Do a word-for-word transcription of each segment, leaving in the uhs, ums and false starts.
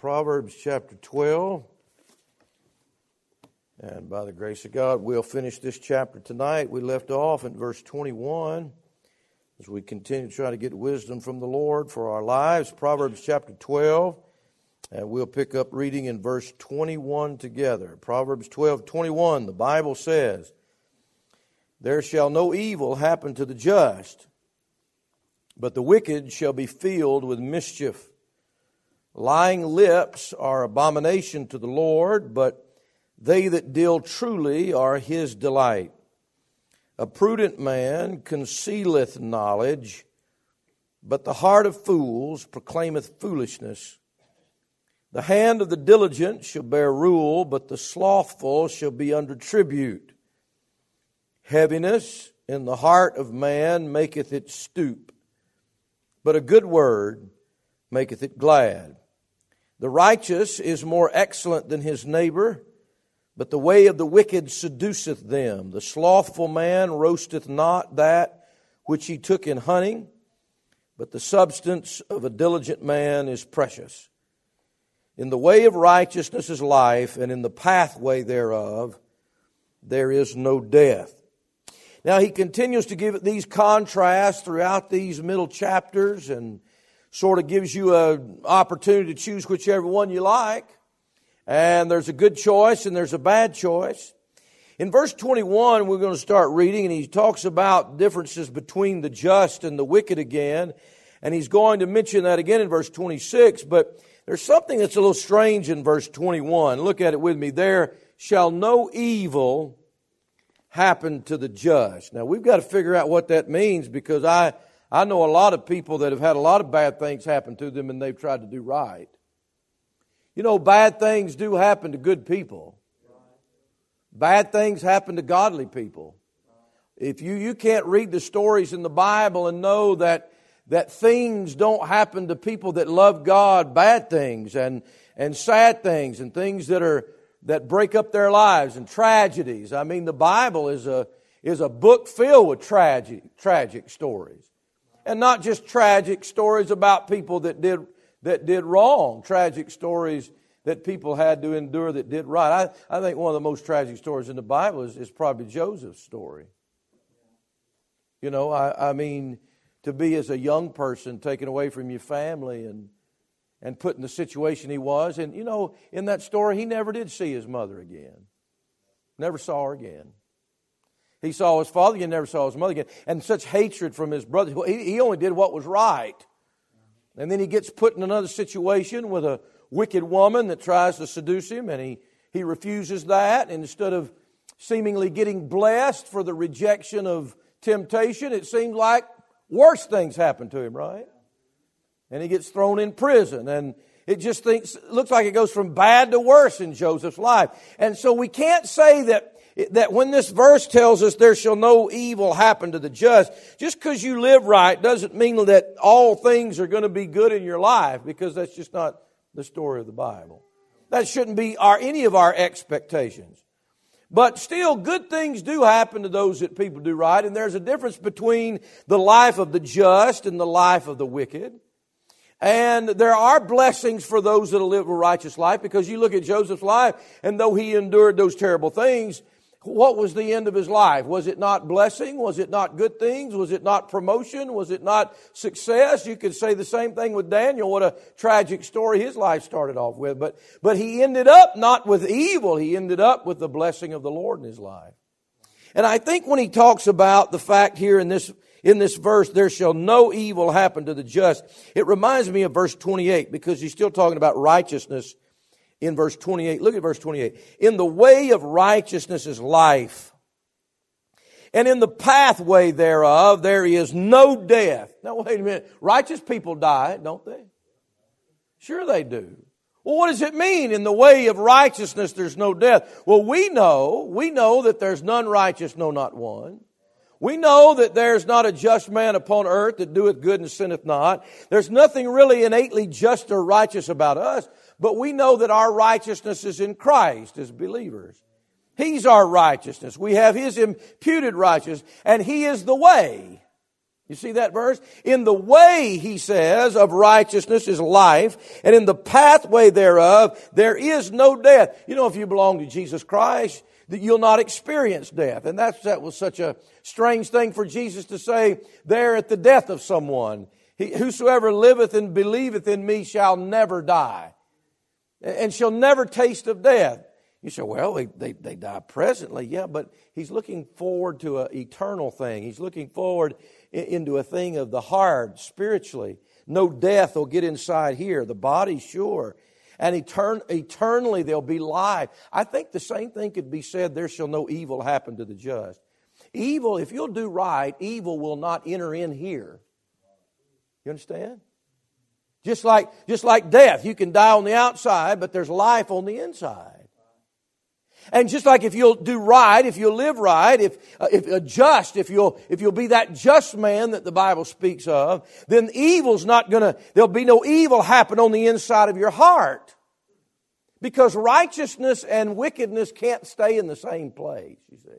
Proverbs chapter twelve. And by the grace of God, we'll finish this chapter tonight. We left off in verse twenty-one as we continue to try to get wisdom from the Lord for our lives. Proverbs chapter twelve, and we'll pick up reading in verse twenty-one together. Proverbs twelve twenty-one, the Bible says, "There shall no evil happen to the just, but the wicked shall be filled with mischief. Lying lips are abomination to the Lord, but they that deal truly are his delight. A prudent man concealeth knowledge, but the heart of fools proclaimeth foolishness. The hand of the diligent shall bear rule, but the slothful shall be under tribute. Heaviness in the heart of man maketh it stoop, but a good word maketh it glad. The righteous is more excellent than his neighbor, but the way of the wicked seduceth them. The slothful man roasteth not that which he took in hunting, but the substance of a diligent man is precious. In the way of righteousness is life, and in the pathway thereof there is no death." Now he continues to give these contrasts throughout these middle chapters and sort of gives you an opportunity to choose whichever one you like. And there's a good choice and there's a bad choice. In verse twenty-one, we're going to start reading, and he talks about differences between the just and the wicked again. And he's going to mention that again in verse twenty-six. But there's something that's a little strange in verse twenty-one. Look at it with me. "There shall no evil happen to the just." Now, we've got to figure out what that means, because I, I know a lot of people that have had a lot of bad things happen to them and they've tried to do right. You know, bad things do happen to good people. Bad things happen to godly people. If you, you can't read the stories in the Bible and know that, that things don't happen to people that love God, bad things and, and sad things and things that are that break up their lives and tragedies. I mean, the Bible is a is a book filled with tragic tragic stories. And not just tragic stories about people that did that did wrong, tragic stories that people had to endure that did right. I, I think one of the most tragic stories in the Bible is, is probably Joseph's story. You know, I, I mean, to be as a young person taken away from your family and and put in the situation he was. And, you know, in that story, he never did see his mother again. Never saw her again. He saw his father again, never saw his mother again. And such hatred from his brothers. He, he only did what was right. And then he gets put in another situation with a wicked woman that tries to seduce him, and he, he refuses that. And instead of seemingly getting blessed for the rejection of temptation, it seems like worse things happen to him, right? And he gets thrown in prison, and it just thinks, looks like it goes from bad to worse in Joseph's life. And so we can't say that that when this verse tells us there shall no evil happen to the just, just because you live right doesn't mean that all things are going to be good in your life, because that's just not the story of the Bible. That shouldn't be our any of our expectations. But still, good things do happen to those that people do right, and there's a difference between the life of the just and the life of the wicked. And there are blessings for those that live a righteous life, because you look at Joseph's life, and though he endured those terrible things, what was the end of his life? Was it not blessing? Was it not good things? Was it not promotion? Was it not success? You could say the same thing with Daniel. What a tragic story his life started off with. But, but he ended up not with evil. He ended up with the blessing of the Lord in his life. And I think when he talks about the fact here in this In this verse, there shall no evil happen to the just, it reminds me of verse twenty-eight, because he's still talking about righteousness in verse twenty-eight. Look at verse twenty-eight. "In the way of righteousness is life, and in the pathway thereof there is no death." Now wait a minute. Righteous people die, don't they? Sure they do. Well, what does it mean? In the way of righteousness there's no death. Well, we know, we know that there's none righteous, no, not one. We know that there's not a just man upon earth that doeth good and sinneth not. There's nothing really innately just or righteous about us, but we know that our righteousness is in Christ as believers. He's our righteousness. We have His imputed righteousness, and He is the way. You see that verse? In the way, he says, of righteousness is life, and in the pathway thereof there is no death. You know, if you belong to Jesus Christ, that you'll not experience death. And that's, that was such a strange thing for Jesus to say there at the death of someone. He, whosoever liveth and believeth in me shall never die, and shall never taste of death. You say, well, they, they, they die presently. Yeah, but he's looking forward to an eternal thing. He's looking forward into a thing of the heart, spiritually. No death will get inside here. The body, sure. And etern- eternally they'll be live. I think the same thing could be said, there shall no evil happen to the just. Evil, if you'll do right, evil will not enter in here. You understand? Just like, just like death. You can die on the outside, but there's life on the inside. And just like if you'll do right, if you'll live right, if uh, if uh, just, if you'll if you'll be that just man that the Bible speaks of, then evil's not gonna. There'll be no evil happen on the inside of your heart, because righteousness and wickedness can't stay in the same place. You see.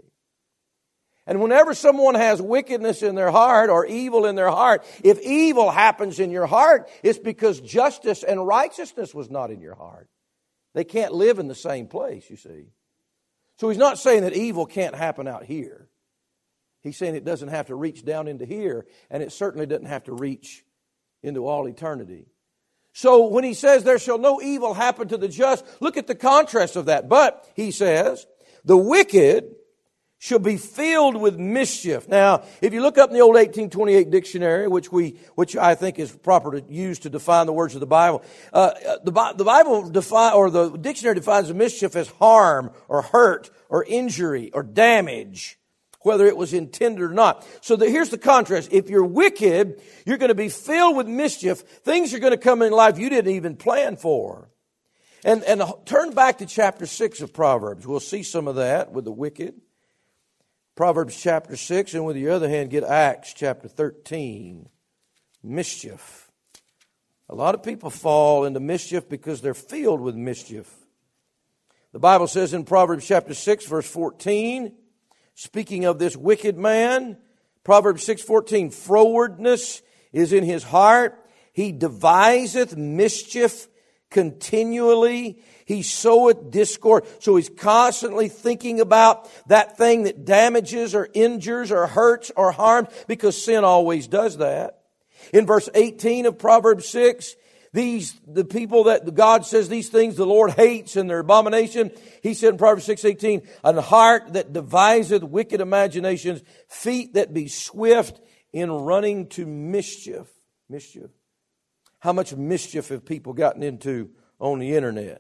And whenever someone has wickedness in their heart or evil in their heart, if evil happens in your heart, it's because justice and righteousness was not in your heart. They can't live in the same place. You see. So he's not saying that evil can't happen out here. He's saying it doesn't have to reach down into here, and it certainly doesn't have to reach into all eternity. So when he says there shall no evil happen to the just, look at the contrast of that. But, he says, the wicked shall be filled with mischief. Now, if you look up in the old eighteen twenty-eight dictionary, which we, which I think is proper to use to define the words of the Bible, uh, the, the Bible define, or the dictionary defines mischief as harm or hurt or injury or damage, whether it was intended or not. So the, here's the contrast. If you're wicked, you're going to be filled with mischief. Things are going to come in life you didn't even plan for. And, and turn back to chapter six of Proverbs. We'll see some of that with the wicked. Proverbs chapter six, and with your other hand, get Acts chapter thirteen. Mischief. A lot of people fall into mischief because they're filled with mischief. The Bible says in Proverbs chapter six, verse fourteen, speaking of this wicked man, Proverbs six fourteen, frowardness is in his heart. He deviseth mischief continually. He soweth discord. So he's constantly thinking about that thing that damages or injures or hurts or harms, because sin always does that. In verse eighteen of Proverbs six, these, the people that God says these things the Lord hates and their abomination. He said in Proverbs six eighteen, an heart that deviseth wicked imaginations, feet that be swift in running to mischief. Mischief. How much mischief have people gotten into on the internet?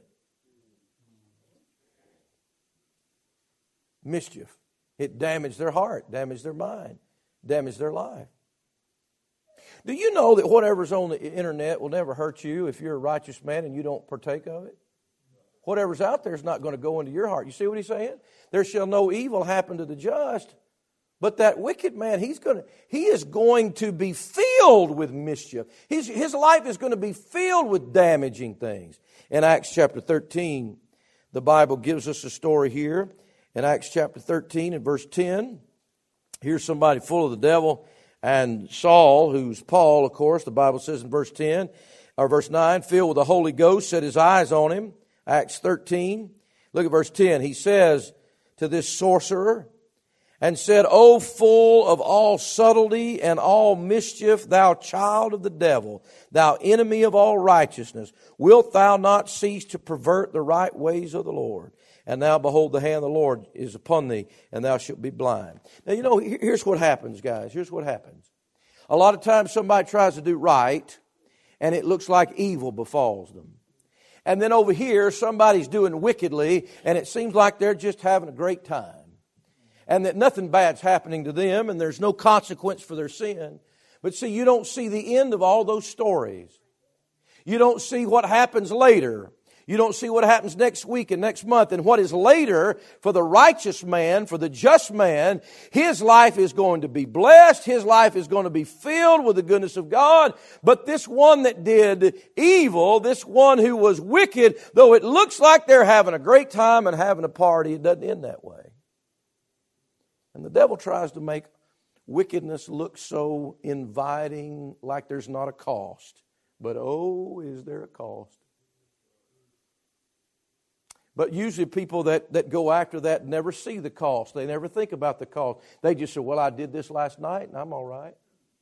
Mischief. It damaged their heart, damaged their mind, damaged their life. Do you know that whatever's on the internet will never hurt you if you're a righteous man and you don't partake of it? Whatever's out there is not going to go into your heart. You see what he's saying? There shall no evil happen to the just, but that wicked man, he's going to, he is going to be filled with mischief. His, his life is going to be filled with damaging things. In Acts chapter thirteen, the Bible gives us a story here. In Acts chapter thirteen and verse ten, here's somebody full of the devil. And Saul, who's Paul, of course, the Bible says in verse ten, or verse nine, filled with the Holy Ghost, set his eyes on him. Acts thirteen. Look at verse ten. He says to this sorcerer, and said, O full of all subtlety and all mischief, thou child of the devil, thou enemy of all righteousness, wilt thou not cease to pervert the right ways of the Lord? And now behold, the hand of the Lord is upon thee, and thou shalt be blind. Now, you know, here's what happens, guys. Here's what happens. A lot of times somebody tries to do right, and it looks like evil befalls them. And then over here, somebody's doing wickedly, and it seems like they're just having a great time. And that nothing bad's happening to them, and there's no consequence for their sin. But see, you don't see the end of all those stories. You don't see what happens later. You don't see what happens next week and next month. And what is later for the righteous man, for the just man, his life is going to be blessed. His life is going to be filled with the goodness of God. But this one that did evil, this one who was wicked, though it looks like they're having a great time and having a party, it doesn't end that way. And the devil tries to make wickedness looks so inviting, like there's not a cost. But oh, is there a cost? But usually people that, that go after that never see the cost. They never think about the cost. They just say, well, I did this last night and I'm all right.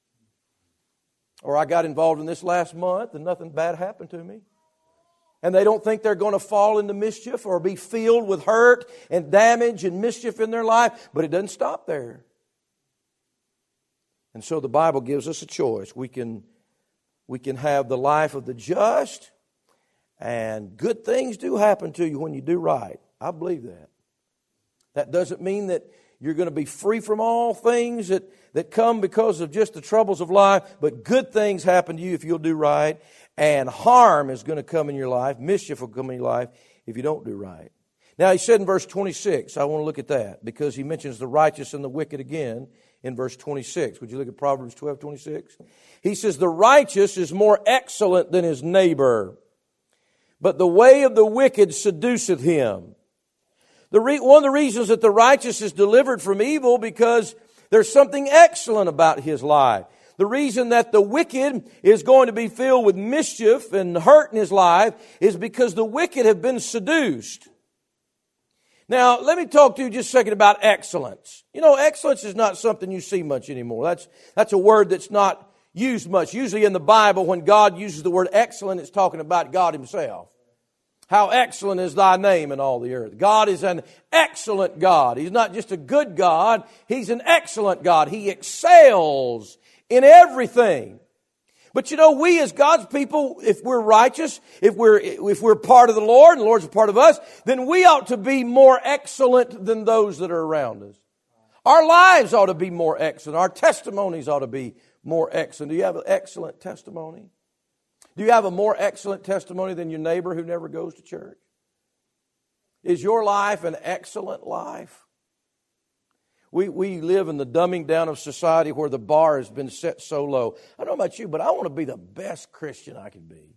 Or I got involved in this last month and nothing bad happened to me. And they don't think they're going to fall into mischief or be filled with hurt and damage and mischief in their life. But it doesn't stop there. And so the Bible gives us a choice. We can, we can have the life of the just, and good things do happen to you when you do right. I believe that. That doesn't mean that you're going to be free from all things that, that come because of just the troubles of life, but good things happen to you if you'll do right, and harm is going to come in your life, mischief will come in your life if you don't do right. Now he said in verse twenty-six, I want to look at that, because he mentions the righteous and the wicked again in verse twenty-six. Would you look at Proverbs twelve twenty-six? He says, the righteous is more excellent than his neighbor, but the way of the wicked seduceth him. The re- one of the reasons that the righteous is delivered from evil, because there's something excellent about his life. The reason that the wicked is going to be filled with mischief and hurt in his life is because the wicked have been seduced. Now, let me talk to you just a second about excellence. You know, excellence is not something you see much anymore. That's, that's a word that's not used much. Usually in the Bible, when God uses the word excellent, it's talking about God Himself. How excellent is thy name in all the earth. God is an excellent God. He's not just a good God. He's an excellent God. He excels in everything. But you know, we as God's people, if we're righteous, if we're, if we're part of the Lord and the Lord's a part of us, then we ought to be more excellent than those that are around us. Our lives ought to be more excellent. Our testimonies ought to be more excellent. Do you have an excellent testimony? Do you have a more excellent testimony than your neighbor who never goes to church? Is your life an excellent life? We we live in the dumbing down of society where the bar has been set so low. I don't know about you, but I want to be the best Christian I can be.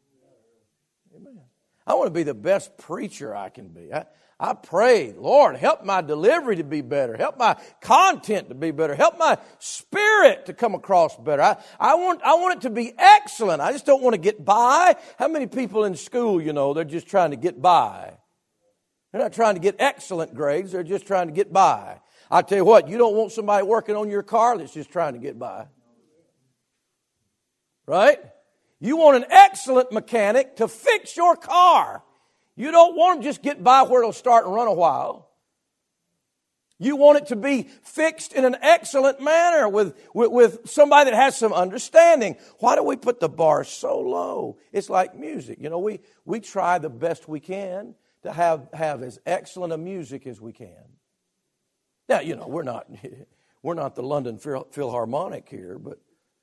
Amen. I want to be the best preacher I can be. I, I pray, Lord, help my delivery to be better. Help my content to be better. Help my spirit to come across better. I, I want I want it to be excellent. I just don't want to get by. How many people in school, you know, they're just trying to get by. They're not trying to get excellent grades. They're just trying to get by. I tell you what, you don't want somebody working on your car that's just trying to get by. Right? You want an excellent mechanic to fix your car. You don't want them to just get by where it'll start and run a while. You want it to be fixed in an excellent manner with, with, with somebody that has some understanding. Why do we put the bar so low? It's like music. You know, we, we try the best we can to have, have as excellent a music as we can. Now, you know, we're not we're not the London Philharmonic here, but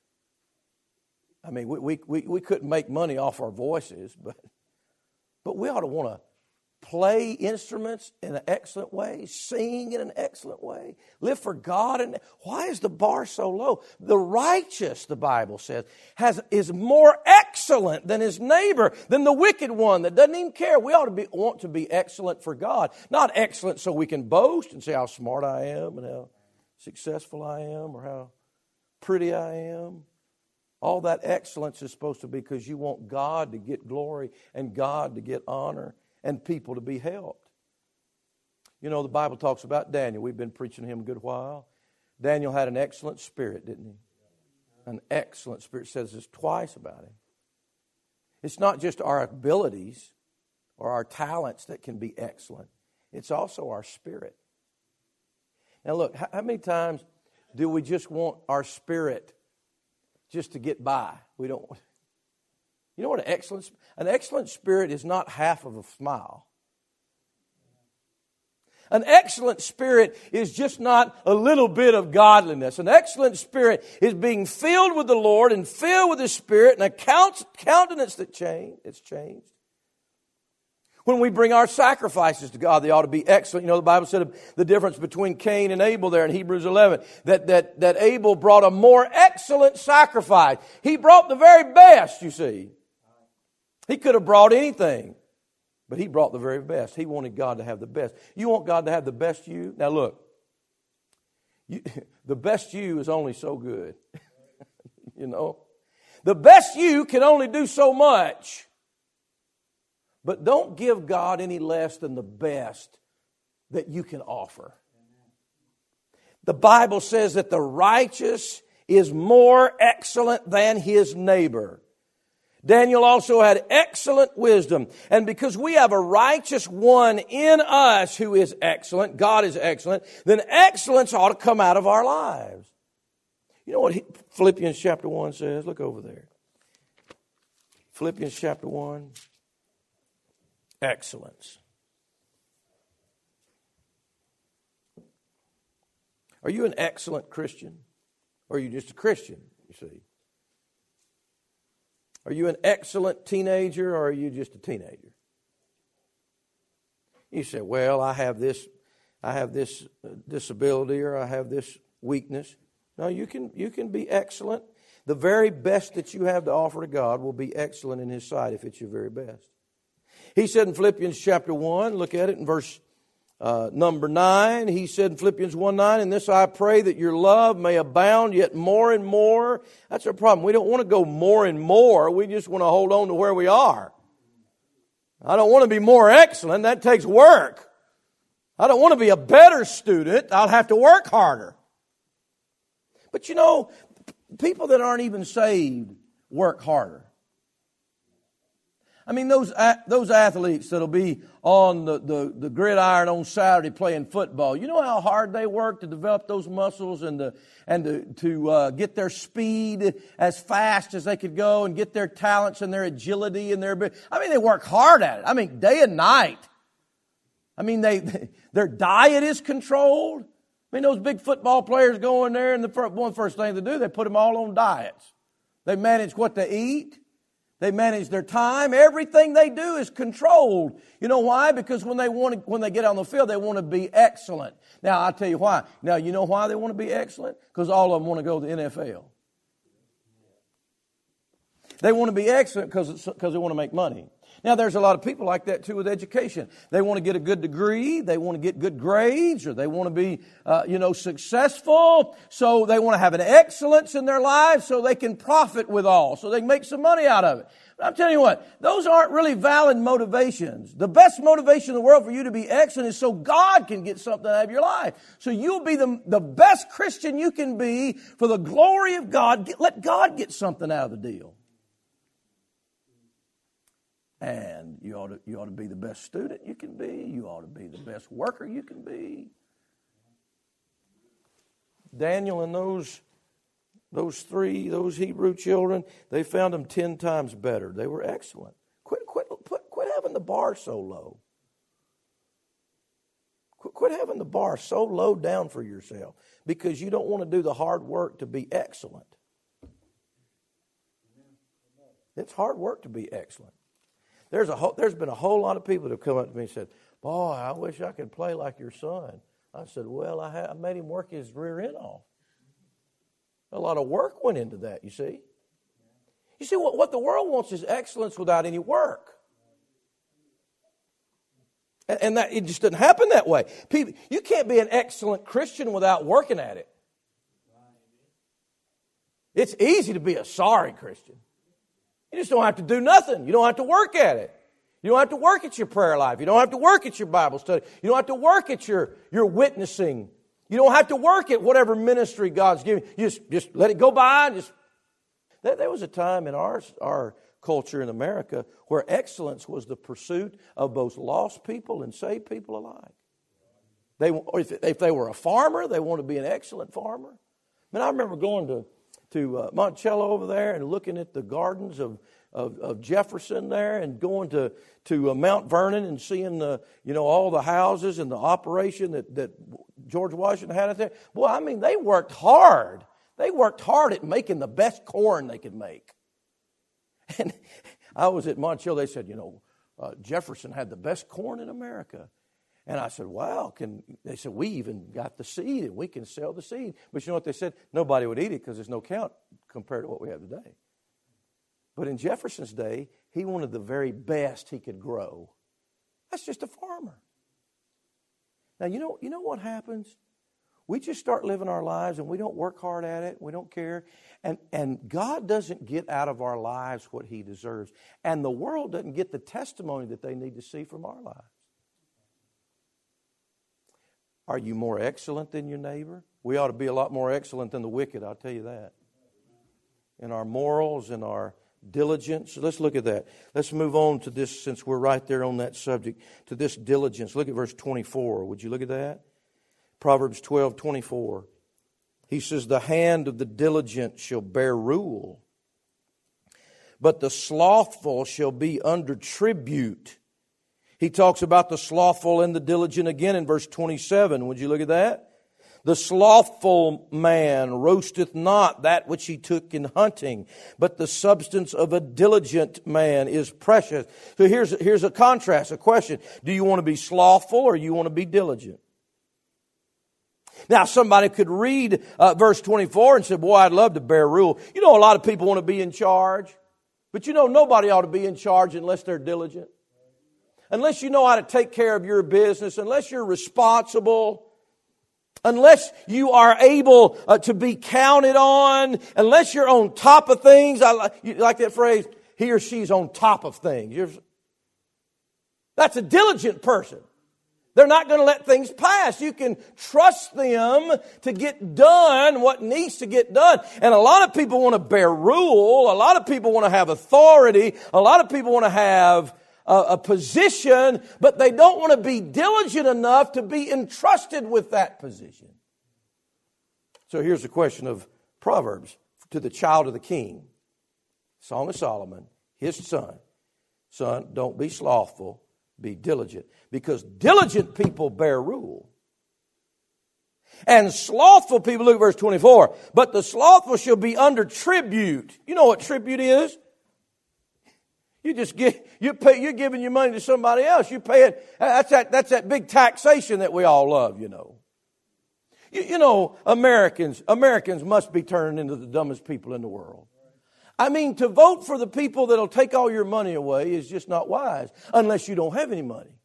I mean, we we we couldn't make money off our voices, but but we ought to want to play instruments in an excellent way, sing in an excellent way, live for God. And why is the bar so low? The righteous, the Bible says, has is more excellent than his neighbor, than the wicked one that doesn't even care. We ought to be want to be excellent for God, not excellent so we can boast and say how smart I am and how successful I am or how pretty I am. All that excellence is supposed to be because you want God to get glory and God to get honor and people to be helped. You know, the Bible talks about Daniel. We've been preaching him a good while. Daniel had an excellent spirit, didn't he? An excellent spirit. It says this twice about him. It's not just our abilities or our talents that can be excellent. It's also our spirit. Now look, how many times do we just want our spirit just to get by? We don't want. You know what an excellent an excellent spirit is not half of a smile. An excellent spirit is just not a little bit of godliness. An excellent spirit is being filled with the Lord and filled with the Spirit and a countenance that change, it's changed. When we bring our sacrifices to God, they ought to be excellent. You know, the Bible said the difference between Cain and Abel there in Hebrews eleven, that, that, that Abel brought a more excellent sacrifice. He brought the very best, you see. He could have brought anything, but he brought the very best. He wanted God to have the best. You want God to have the best you? Now look, You, the best you is only so good. You know? The best you can only do so much. But don't give God any less than the best that you can offer. The Bible says that the righteous is more excellent than his neighbor. Daniel also had excellent wisdom. And because we have a righteous one in us who is excellent, God is excellent, then excellence ought to come out of our lives. You know what Philippians chapter one says? Look over there. Philippians chapter one. Excellence. Are you an excellent Christian? Or are you just a Christian, you see? Are you an excellent teenager or are you just a teenager? You say, well, I have this, I have this disability or I have this weakness. No, you can, you can be excellent. The very best that you have to offer to God will be excellent in His sight if it's your very best. He said in Philippians chapter one, look at it in verse uh, number nine. He said in Philippians one nine, "In this I pray that your love may abound yet more and more." That's our problem. We don't want to go more and more. We just want to hold on to where we are. I don't want to be more excellent. That takes work. I don't want to be a better student. I'll have to work harder. But you know, people that aren't even saved work harder. I mean, those those athletes that'll be on the, the, the gridiron on Saturday playing football, you know how hard they work to develop those muscles and to, and to, to uh, get their speed as fast as they could go and get their talents and their agility and their... I mean, they work hard at it. I mean, day and night. I mean, they their diet is controlled. I mean, those big football players go in there and the first, one first thing they do, they put them all on diets. They manage what they eat. They manage their time. Everything they do is controlled. You know why? Because when they want to, when they get on the field, they want to be excellent. Now, I'll tell you why. Now, you know why they want to be excellent? Because all of them want to go to the N F L. They want to be excellent because because they want to make money. Now, there's a lot of people like that, too, with education. They want to get a good degree. They want to get good grades, or they want to be, uh, you know, successful. So they want to have an excellence in their lives so they can profit with all, so they can make some money out of it. But I'm telling you what, those aren't really valid motivations. The best motivation in the world for you to be excellent is so God can get something out of your life. So you'll be the, the best Christian you can be for the glory of God. Let God get something out of the deal. And you ought to, you ought to be the best student you can be. You ought to be the best worker you can be. Daniel and those, those three, those Hebrew children, they found them ten times better. They were excellent. Quit, quit, quit, quit having the bar so low. Quit, quit having the bar so low down for yourself because you don't want to do the hard work to be excellent. It's hard work to be excellent. There's a whole, there's been a whole lot of people that have come up to me and said, "Boy, I wish I could play like your son." I said, "Well, I, ha- I made him work his rear end off." A lot of work went into that, you see. You see, what, what the world wants is excellence without any work. And, and that it just doesn't happen that way. People, you can't be an excellent Christian without working at it. It's easy to be a sorry Christian. You just don't have to do nothing. You don't have to work at it. You don't have to work at your prayer life. You don't have to work at your Bible study. You don't have to work at your, your witnessing. You don't have to work at whatever ministry God's giving you. You just, just let it go by. Just there, there was a time in our, our culture in America where excellence was the pursuit of both lost people and saved people alike. They, if, if they were a farmer, they wanted to be an excellent farmer. I mean, I remember going to to uh, Monticello over there and looking at the gardens of, of, of Jefferson there and going to, to uh, Mount Vernon and seeing the, you know, all the houses and the operation that, that George Washington had out there. Boy, I mean, they worked hard. They worked hard at making the best corn they could make. And I was at Monticello. They said, you know, uh, Jefferson had the best corn in America. And I said, wow, can, they said, we even got the seed and we can sell the seed. But you know what they said? Nobody would eat it because there's no count compared to what we have today. But in Jefferson's day, he wanted the very best he could grow. That's just a farmer. Now, you know, you know what happens? we just start living our lives and we don't work hard at it. We don't care. And, and God doesn't get out of our lives what He deserves. And the world doesn't get the testimony that they need to see from our lives. Are you more excellent than your neighbor? We ought to be a lot more excellent than the wicked, I'll tell you that. In our morals, in our diligence. So let's look at that. Let's move on to this, since we're right there on that subject, to this diligence. Look at verse twenty-four. Would you look at that? Proverbs twelve twenty-four. He says, the hand of the diligent shall bear rule, but the slothful shall be under tribute. He talks about the slothful and the diligent again in verse twenty-seven. Would you look at that? The slothful man roasteth not that which he took in hunting, but the substance of a diligent man is precious. So here's, here's a contrast, a question. Do you want to be slothful or you want to be diligent? Now, somebody could read uh, verse twenty-four and say, boy, I'd love to bear rule. You know, a lot of people want to be in charge. But you know, nobody ought to be in charge unless they're diligent. Unless you know how to take care of your business, unless you're responsible, unless you are able uh, to be counted on, unless you're on top of things. I you like that phrase, he or she's on top of things. You're, that's a diligent person. They're not going to let things pass. You can trust them to get done what needs to get done. And a lot of people want to bear rule. A lot of people want to have authority. A lot of people want to have a, a position, but they don't want to be diligent enough to be entrusted with that position. So here's the question of Proverbs to the child of the king. Song of Solomon, his son. Son, don't be slothful. Be diligent, because diligent people bear rule. And slothful people, look at verse twenty-four, but the slothful shall be under tribute. You know what tribute is? You just get, you pay, you're giving your money to somebody else. You pay it. That's that, that's that big taxation that we all love, you know. You, you know, Americans, Americans must be turning into the dumbest people in the world. I mean, to vote for the people that'll take all your money away is just not wise, unless you don't have any money.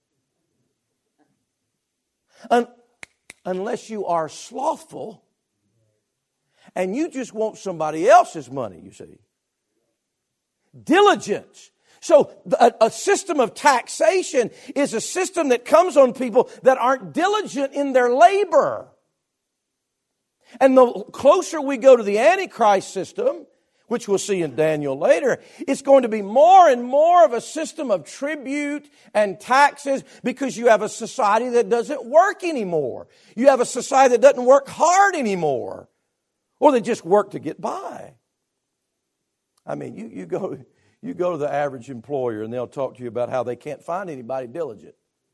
Un- unless you are slothful and you just want somebody else's money, you see. Diligence. So a, a system of taxation is a system that comes on people that aren't diligent in their labor. And the closer we go to the Antichrist system, which we'll see in Daniel later, it's going to be more and more of a system of tribute and taxes, because you have a society that doesn't work anymore. You have a society that doesn't work hard anymore. Or they just work to get by. I mean, you, you go, you go to the average employer and they'll talk to you about how they can't find anybody diligent.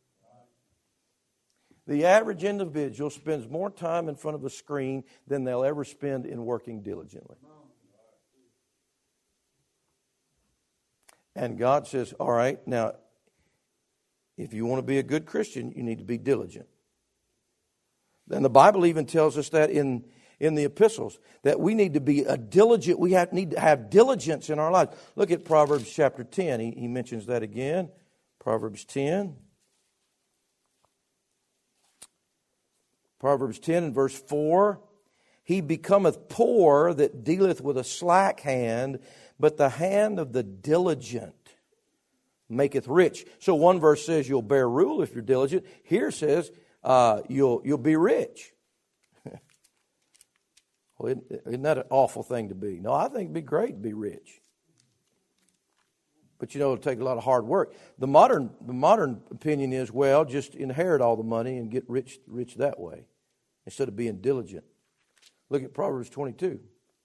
The average individual spends more time in front of a screen than they'll ever spend in working diligently. And God says, all right, now, if you want to be a good Christian, you need to be diligent. And the Bible even tells us that in, in the epistles, that we need to be a diligent, we have, need to have diligence in our lives. Look at Proverbs chapter ten. He, he mentions that again. Proverbs ten. Proverbs ten and verse four. He becometh poor that dealeth with a slack hand, but the hand of the diligent maketh rich. So one verse says you'll bear rule if you're diligent. Here says uh, you'll you'll be rich. Well, isn't that an awful thing to be? No, I think it'd be great to be rich. But you know, it'll take a lot of hard work. The modern the modern opinion is, well, just inherit all the money and get rich rich that way, instead of being diligent. Look at Proverbs twenty-two.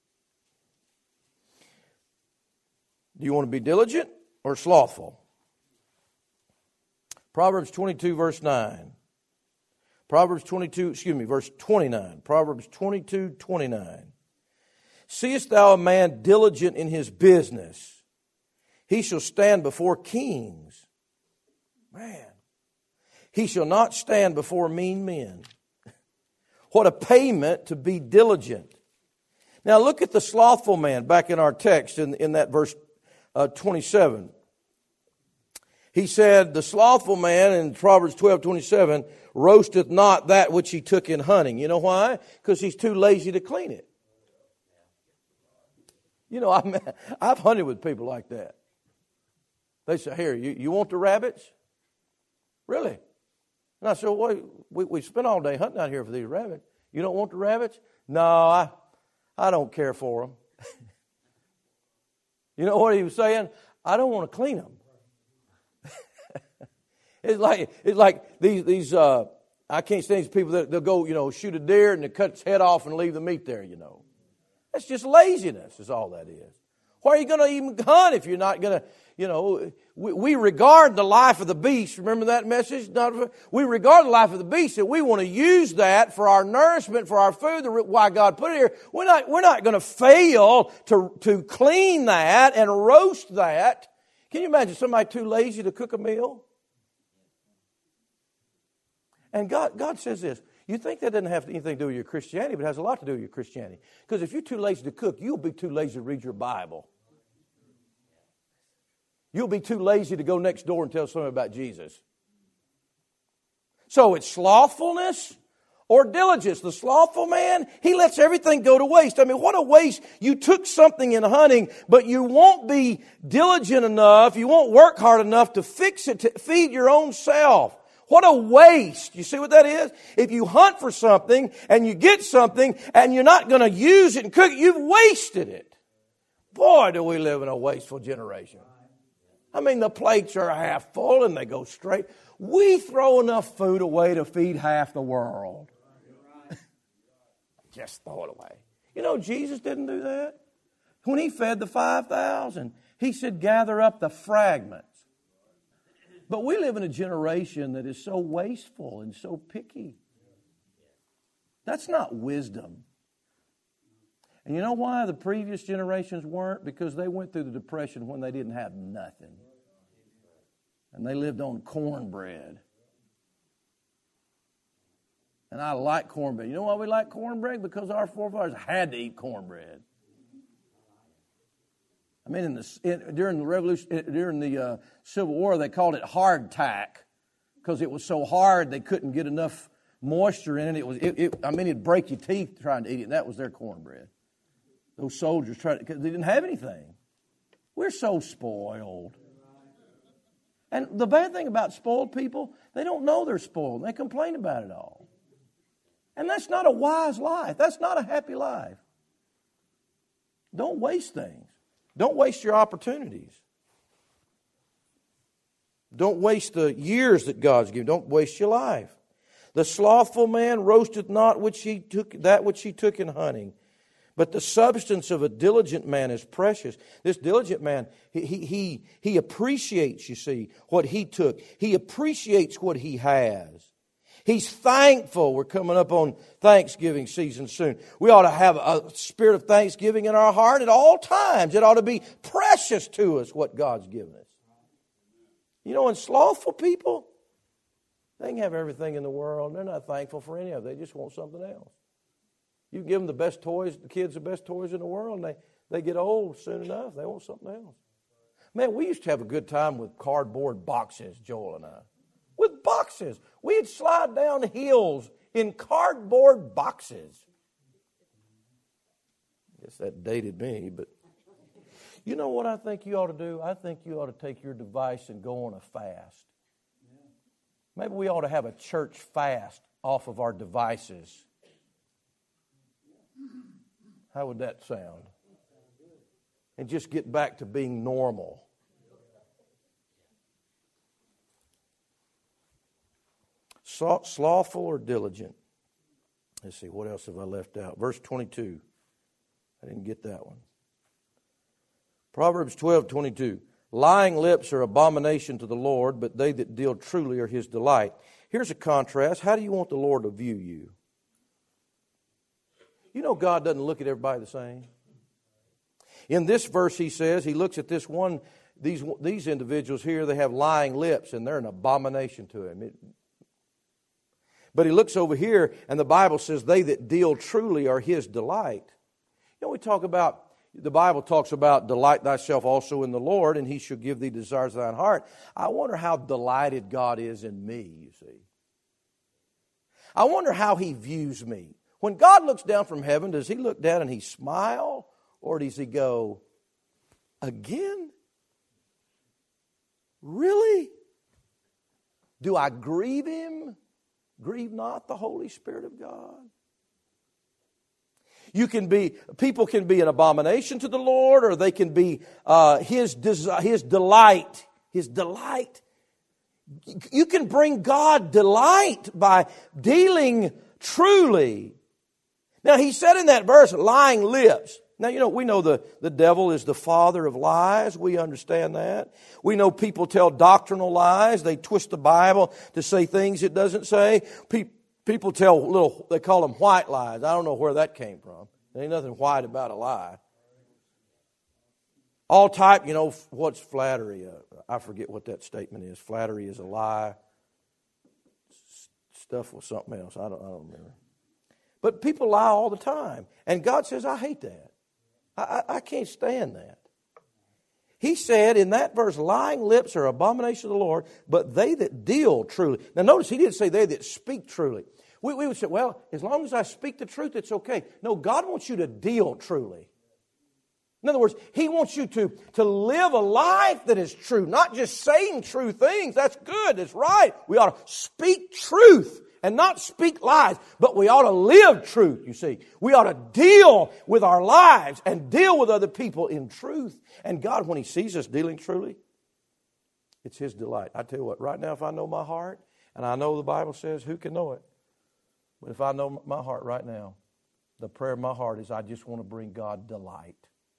Do you want to be diligent or slothful? Proverbs twenty-two, verse nine. Proverbs twenty-two, excuse me, verse twenty-nine. Proverbs twenty-two, twenty-nine. Seest thou a man diligent in his business? He shall stand before kings. Man. He shall not stand before mean men. What a payment to be diligent. Now look at the slothful man back in our text in, in that verse uh, twenty-seven. He said, the slothful man in Proverbs twelve twenty-seven roasteth not that which he took in hunting. You know why? Because he's too lazy to clean it. You know, I'm, I've hunted with people like that. They say, here, you, you want the rabbits? Really? And I said, well, we, we spent all day hunting out here for these rabbits. You don't want the rabbits? No, I, I don't care for them. You know what he was saying? I don't want to clean them. It's like it's like these these uh, I can't stand these people that they'll go, you know, shoot a deer and they cut its head off and leave the meat there, you know. That's just laziness is all that is. Why are you going to even hunt if you're not going to, you know, we, we regard the life of the beast. Remember that message? Not, we regard the life of the beast and we want to use that for our nourishment, for our food, the, why God put it here. We're not, we're not going to fail to, to clean that and roast that. Can you imagine somebody too lazy to cook a meal? And God, God says this. You think that doesn't have anything to do with your Christianity, but it has a lot to do with your Christianity. Because if you're too lazy to cook, you'll be too lazy to read your Bible. You'll be too lazy to go next door and tell someone about Jesus. So it's slothfulness or diligence. The slothful man, he lets everything go to waste. I mean, what a waste. You took something in hunting, but you won't be diligent enough, you won't work hard enough to fix it, to feed your own self. What a waste. You see what that is? If you hunt for something and you get something and you're not going to use it and cook it, you've wasted it. Boy, do we live in a wasteful generation. I mean, the plates are half full and they go straight. We throw enough food away to feed half the world. Just throw it away. You know, Jesus didn't do that. When he fed the five thousand, he said, gather up the fragments. But we live in a generation that is so wasteful and so picky. That's not wisdom. And you know why the previous generations weren't? Because they went through the Depression when they didn't have nothing. And they lived on cornbread. And I like cornbread. You know why we like cornbread? Because our forefathers had to eat cornbread. I mean, in the, in, during the revolution, during the uh, Civil War, they called it hardtack because it was so hard they couldn't get enough moisture in it. It was, it, it, I mean, it'd break your teeth trying to eat it. And that was their cornbread. Those soldiers tried because they didn't have anything. We're so spoiled. And the bad thing about spoiled people, they don't know they're spoiled. They complain about it all. And that's not a wise life. That's not a happy life. Don't waste things. Don't waste your opportunities. Don't waste the years that God's given. Don't waste your life. The slothful man roasteth not which he took, that which he took in hunting, but the substance of a diligent man is precious. This diligent man, he, he, he appreciates, you see, what he took. He appreciates what he has. He's thankful. We're coming up on Thanksgiving season soon. We ought to have a spirit of thanksgiving in our heart at all times. It ought to be precious to us what God's given us. You know, and slothful people, they can have everything in the world. They're not thankful for any of it. They just want something else. You give them the best toys, the kids the best toys in the world, and they, they get old soon enough. They want something else. Man, we used to have a good time with cardboard boxes, Joel and I. With boxes. We'd slide down hills in cardboard boxes. I guess that dated me, but you know what I think you ought to do? I think you ought to take your device and go on a fast. Maybe we ought to have a church fast off of our devices. How would that sound? And just get back to being normal. Slothful or diligent? Let's see, what else have I left out? Verse twenty-two. I didn't get that one. Proverbs twelve twenty-two. Lying lips are abomination to the Lord, but they that deal truly are his delight. Here's a contrast. How do you want the Lord to view you? You know God doesn't look at everybody the same. In this verse he says, he looks at this one, these, these individuals here, they have lying lips, and they're an abomination to him. It, But he looks over here, and the Bible says, they that deal truly are his delight. You know, we talk about, the Bible talks about delight thyself also in the Lord, and He shall give thee desires of thine heart. I wonder how delighted God is in me, you see. I wonder how He views me. When God looks down from heaven, does He look down and He smile? Or does He go, again? Really? Do I grieve Him? Grieve not the Holy Spirit of God. You can be, people can be an abomination to the Lord, or they can be uh, His desi- His delight. His delight. You can bring God delight by dealing truly. Now, He said in that verse, lying lips. Now, you know, we know the, the devil is the father of lies. We understand that. We know people tell doctrinal lies. They twist the Bible to say things it doesn't say. Pe- people tell little, they call them white lies. I don't know where that came from. There ain't nothing white about a lie. All type, you know, what's flattery? Uh, I forget what that statement is. Flattery is a lie. Stuff was something else. I don't, I don't remember. But people lie all the time. And God says, I hate that. I, I, I can't stand that. He said in that verse, lying lips are abomination of the Lord, but they that deal truly. Now notice He didn't say they that speak truly. We, we would say, well, as long as I speak the truth, it's okay. No, God wants you to deal truly. In other words, He wants you to, to live a life that is true, not just saying true things. That's good. That's right. We ought to speak truth and not speak lies, but we ought to live truth, you see. We ought to deal with our lives and deal with other people in truth. And God, when He sees us dealing truly, it's His delight. I tell you what, right now, if I know my heart, and I know the Bible says, who can know it? But if I know my heart right now, the prayer of my heart is, I just want to bring God delight.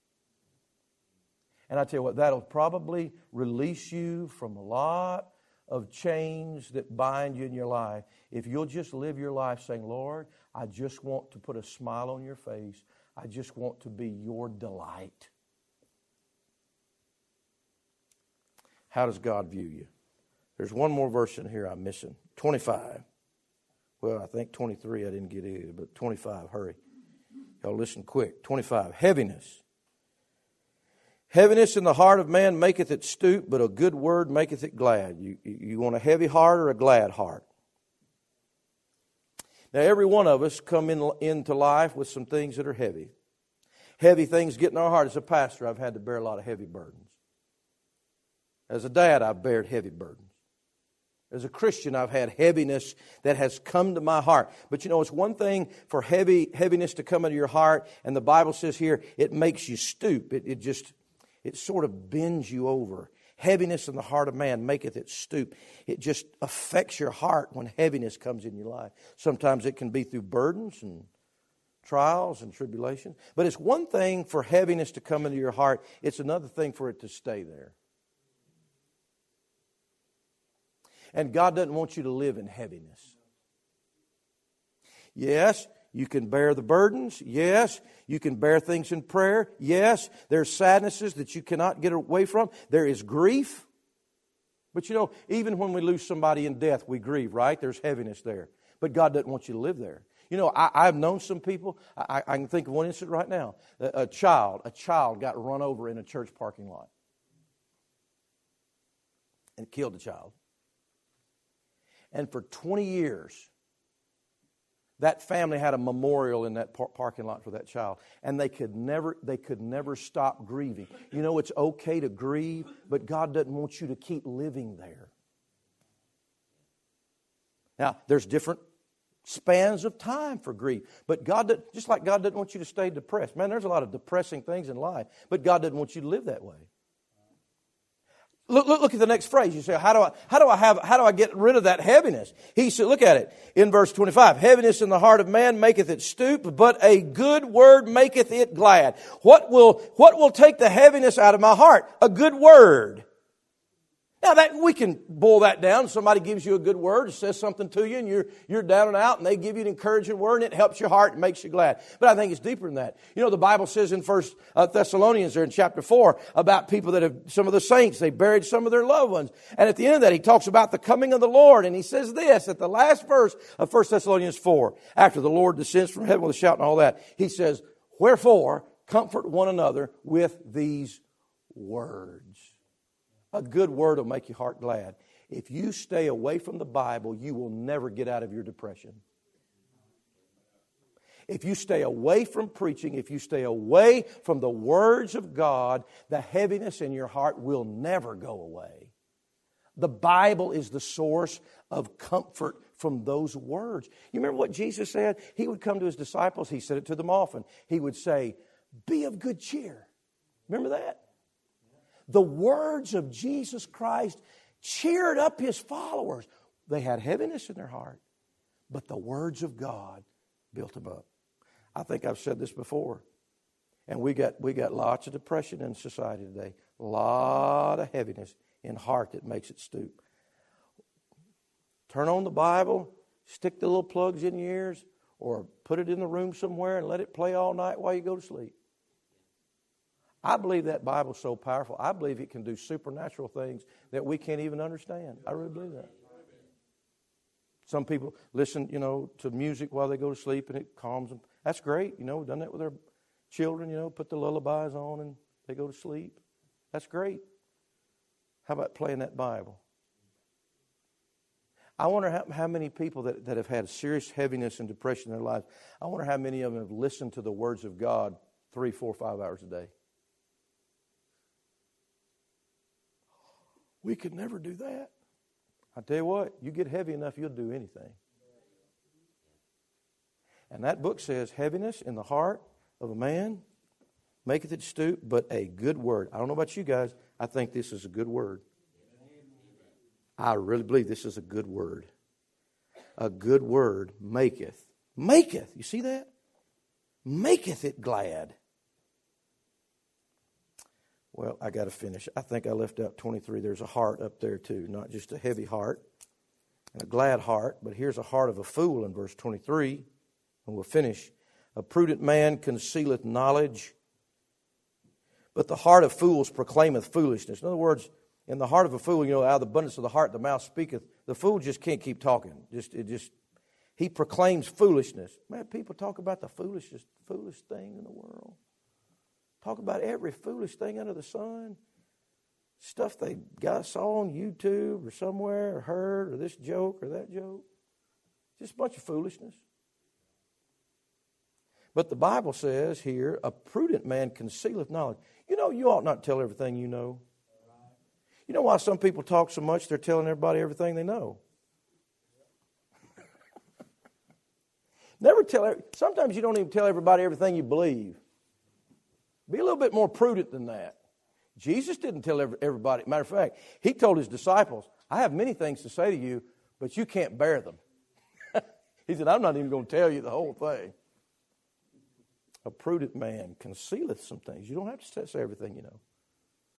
And I tell you what, that'll probably release you from a lot of chains that bind you in your life. If you'll just live your life saying, Lord, I just want to put a smile on your face. I just want to be your delight. How does God view you? There's one more verse in here I'm missing. twenty-five. Well, I think twenty-three I didn't get either, but twenty-five, hurry. Y'all listen quick. twenty-five, heaviness. Heaviness in the heart of man maketh it stoop, but a good word maketh it glad. You, you want a heavy heart or a glad heart? Now, every one of us come in, into life with some things that are heavy. Heavy things get in our heart. As a pastor, I've had to bear a lot of heavy burdens. As a dad, I've bared heavy burdens. As a Christian, I've had heaviness that has come to my heart. But you know, it's one thing for heavy heaviness to come into your heart, and the Bible says here, it makes you stoop. It, it just... It sort of bends you over. Heaviness in the heart of man maketh it stoop. It just affects your heart when heaviness comes in your life. Sometimes it can be through burdens and trials and tribulations. But it's one thing for heaviness to come into your heart. It's another thing for it to stay there. And God doesn't want you to live in heaviness. Yes, you can bear the burdens. Yes, you can bear things in prayer. Yes, there's sadnesses that you cannot get away from. There is grief. But you know, even when we lose somebody in death, we grieve, right? There's heaviness there. But God doesn't want you to live there. You know, I, I've known some people. I, I can think of one incident right now. A, a child, a child got run over in a church parking lot and killed the child. And for twenty years, that family had a memorial in that par- parking lot for that child, and they could never they could never stop grieving. You know, it's okay to grieve, but God doesn't want you to keep living there. Now, there's different spans of time for grief, but God, does, just like God doesn't want you to stay depressed. Man, there's a lot of depressing things in life, but God doesn't want you to live that way. Look, look, look at the next phrase. You say, how do I, how do I have, how do I get rid of that heaviness? He said, look at it in verse twenty-five. Heaviness in the heart of man maketh it stoop, but a good word maketh it glad. What will, what will take the heaviness out of my heart? A good word. Now that we can boil that down. Somebody gives you a good word, says something to you, and you're you're down and out, and they give you an encouraging word, and it helps your heart and makes you glad. But I think it's deeper than that. You know, the Bible says in First Thessalonians, there in chapter four, about people that have, some of the saints, they buried some of their loved ones. And at the end of that, he talks about the coming of the Lord, and he says this at the last verse of First Thessalonians four, after the Lord descends from heaven with a shout and all that, he says, wherefore Comfort one another with these words. A good word will make your heart glad. If you stay away from the Bible, you will never get out of your depression. If you stay away from preaching, if you stay away from the words of God, the heaviness in your heart will never go away. The Bible is the source of comfort from those words. You remember what Jesus said? He would come to His disciples. He said it to them often. He would say, be of good cheer. Remember that? The words of Jesus Christ cheered up His followers. They had heaviness in their heart, but the words of God built them up. I think I've said this before. And we got we got lots of depression in society today. A lot of heaviness in heart that makes it stoop. Turn on the Bible, stick the little plugs in your ears, or put it in the room somewhere and let it play all night while you go to sleep. I believe that Bible's so powerful. I believe it can do supernatural things that we can't even understand. I really believe that. Some people listen, you know, to music while they go to sleep and it calms them. That's great. You know, we've done that with our children, you know, put the lullabies on and they go to sleep. That's great. How about playing that Bible? I wonder how, how many people that, that have had serious heaviness and depression in their lives, I wonder how many of them have listened to the words of God three, four, five hours a day. We could never do that. I tell you what, you get heavy enough, you'll do anything. And that book says, heaviness in the heart of a man maketh it stoop, but a good word. I don't know about you guys, I think this is a good word. I really believe this is a good word. A good word maketh. Maketh, you see that? Maketh it glad. Well, I got to finish. I think I left out twenty-three. There's a heart up there too, not just a heavy heart and a glad heart, but here's a heart of a fool in verse twenty-three, and we'll finish. A prudent man concealeth knowledge, but the heart of fools proclaimeth foolishness. In other words, in the heart of a fool, you know, out of the abundance of the heart the mouth speaketh. The fool just can't keep talking. Just it just he proclaims foolishness. Man, people talk about the foolishest, foolish thing in the world. Talk about every foolish thing under the sun. Stuff they got saw on YouTube or somewhere or heard, or this joke or that joke. Just a bunch of foolishness. But the Bible says here, a prudent man concealeth knowledge. You know, you ought not tell everything you know. You know why some people talk so much, they're telling everybody everything they know. Never tell, sometimes you don't even tell everybody everything you believe. Be a little bit more prudent than that. Jesus didn't tell everybody. Matter of fact, He told His disciples, I have many things to say to you, but you can't bear them. He said, I'm not even going to tell you the whole thing. A prudent man concealeth some things. You don't have to say everything you know.